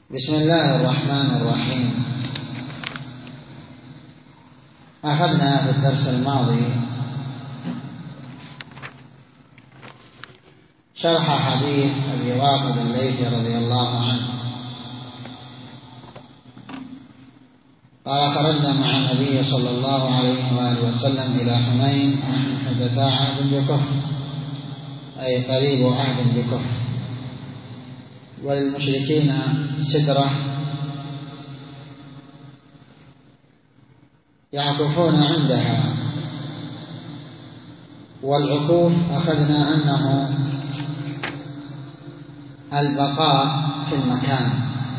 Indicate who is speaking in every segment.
Speaker 1: بسم الله الرحمن الرحيم. أخذنا في الدرس الماضي شرح حديث أبي واقد الليثي رضي الله عنه قال: خرجنا مع النبي صلى الله عليه وآله وسلم إلى حنين ونحن حدثاء عهد بكفر، أي قريب عهد بكفر، وللمشركين سدرة يعكفون عندها، والعكوف أخذنا أنه البقاء في المكان،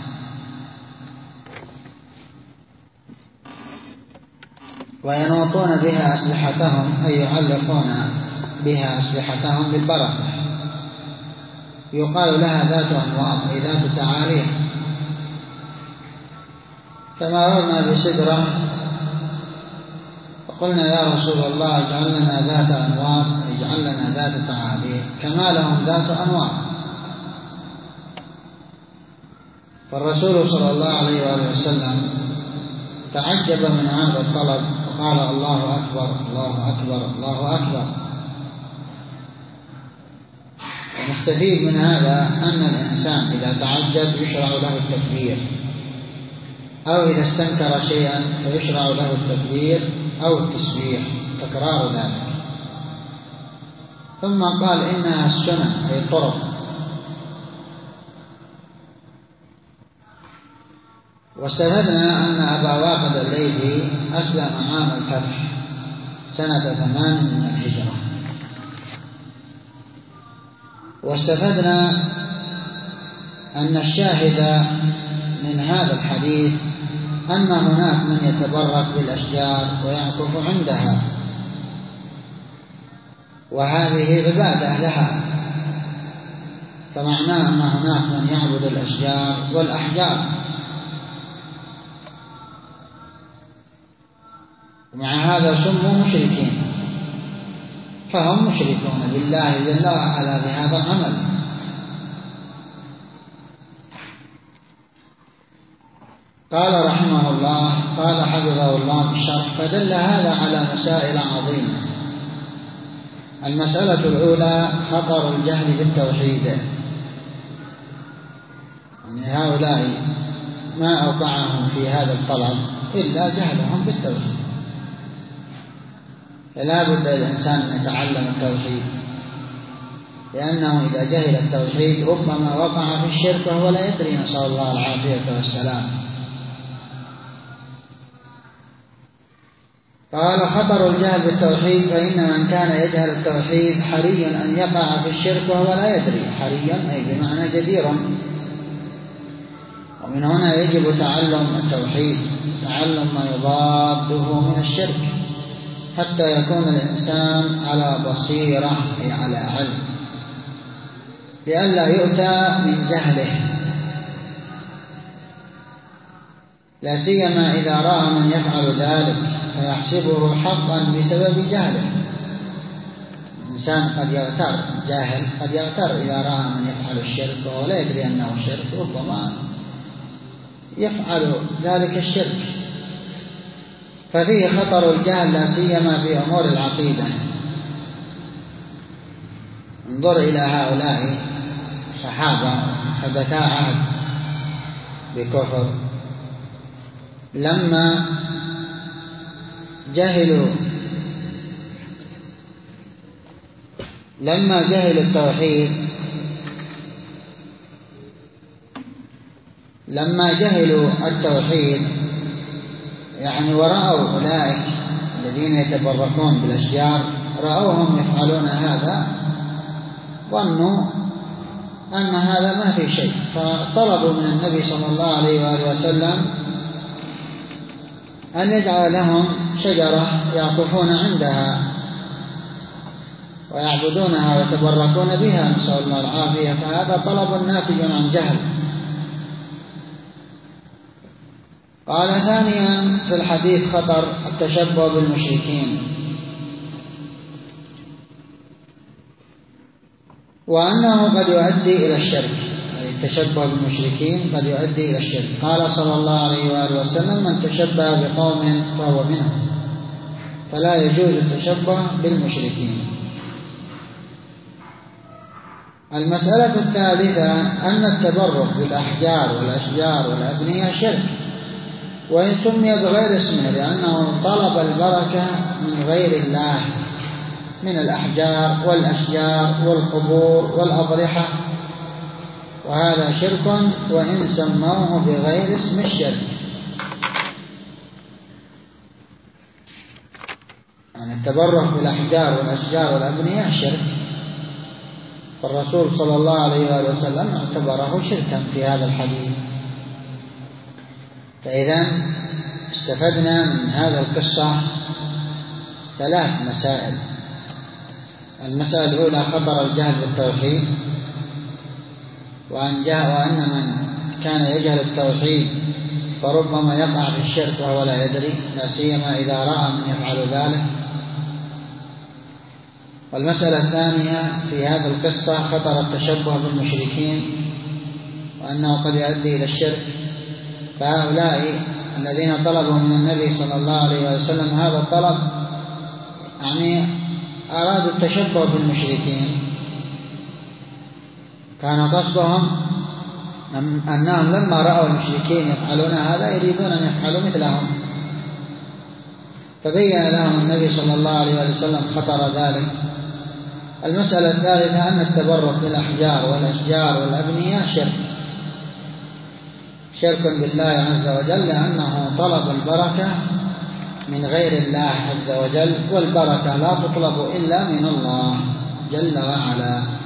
Speaker 1: وينوطون بها أسلحتهم، أي يعلقون بها أسلحتهم بالبركة، يقال لها ذات أنواط أي ذات تعاليق. فمررنا بسدرة فقلنا: يا رسول الله اجعل لنا ذات أنواط، اجعل لنا ذات تعاليق كما لهم ذات أنواط. فالرسول صلى الله عليه وآله وسلم تعجب من هذا الطلب وقال: الله أكبر الله أكبر الله أكبر. ونستفيد من هذا أن الإنسان إذا تعجب يشرع له التكبير، أو إذا استنكر شيئا فيشرع له التكبير أو التسبيح، تكرار ذلك. ثم قال: إنها السنن أي الطرق. واستفدنا أن أبا واقد الليثي أسلم عام الفتح سنة 8 من الهجرة. واستفدنا أن الشاهد من هذا الحديث أن هناك من يتبرك بالأشجار ويعكف عندها، وهذه عبادة لها، فمعناه أن هناك من يعبد الأشجار والأحجار. ومع هذا سموا مشركين، فهم مشركون بالله جل وعلا بهذا العمل. قال رحمه الله، قال حفظه الله في الشرح: فدل هذا على مسائل عظيمة. المسألة الأولى خطر الجهل بالتوحيد، يعني هؤلاء ما أوقعهم في هذا الطلب إلا جهلهم بالتوحيد، فلا بد الإنسان أن يتعلم التوحيد، لأنه إذا جهل التوحيد ربما وقع في الشرك وهو لا يدري، نسأل الله العافية والسلام. قال: خطر الجهل بالتوحيد، فإن من كان يجهل التوحيد حري أن يقع في الشرك وهو لا يدري. حريا أي بمعنى جدير، ومن هنا يجب تعلم التوحيد، تعلم ما يضاده من الشرك، حتى يكون الإنسان على بصيرة أي على علم، لئلا يؤتى من جهله، لا سيما إذا رأى من يفعل ذلك فيحسبه حقا بسبب جهله. الإنسان قد يغتر، الجاهل قد يغتر إذا رأى من يفعل الشرك وهو لا يدري أنه شرك، ربما يفعل ذلك الشرك، ففيه خطر الجهل لا سيما في أمور العقيدة. انظر إلى هؤلاء صحابة حدثاء عهد بكفر، لما جهلوا التوحيد، يعني ورأوا أولئك الذين يتبركون بالأشجار، رأوهم يفعلون هذا، ظنوا أن هذا ما في شيء، فطلبوا من النبي صلى الله عليه وآله وسلم أن يجعل لهم شجرة يعكفون عندها ويعبدونها ويتبركون بها، نسأل الله العافية. فهذا طلب ناتج عن جهل. قال: ثانيا في الحديث خطر التشبه بالمشركين، وأنه قد يؤدي إلى الشرك، أي التشبه بالمشركين قد يؤدي إلى الشرك. قال صلى الله عليه وآله وسلم: من تشبه بقوم فهو منهم، فلا يجوز التشبه بالمشركين. المسألة الثالثة أن التبرك بالأحجار والأشجار والأبنية شرك، وإن سمي بغير اسمه، لأنه طلب البركة من غير الله، من الأحجار والأشجار والقبور والأضرحة، وهذا شرك وإن سموه بغير اسم الشرك. يعني التبرك بالأحجار والأشجار والأبنية شرك، فالرسول صلى الله عليه وآله وسلم اعتبره شركا في هذا الحديث. فإذا استفدنا من هذا القصة 3 مسائل. المسألة الأولى خطر الجهل بالتوحيد، وأن من كان يجهل التوحيد فربما يقع في الشرك وهو لا يدري، لا سيما إذا رأى من يفعل ذلك. والمسألة الثانية في هذه القصة خطر التشبه بالمشركين، وأنه قد يؤدي إلى الشرك. فهؤلاء الذين طلبوا من النبي صلى الله عليه وسلم هذا الطلب، يعني أرادوا التشبه بالمشركين، كان قصدهم أنهم لما رأوا المشركين يفعلون هذا يريدون أن يفعلوا مثلهم، فبين لهم النبي صلى الله عليه وسلم خطر ذلك. المسألة الثالثة أن التبرك بالأحجار والأشجار والأبنية شرك بالله عز وجل، لأنه طلب البركة من غير الله عز وجل، والبركة لا تطلب إلا من الله جل وعلا.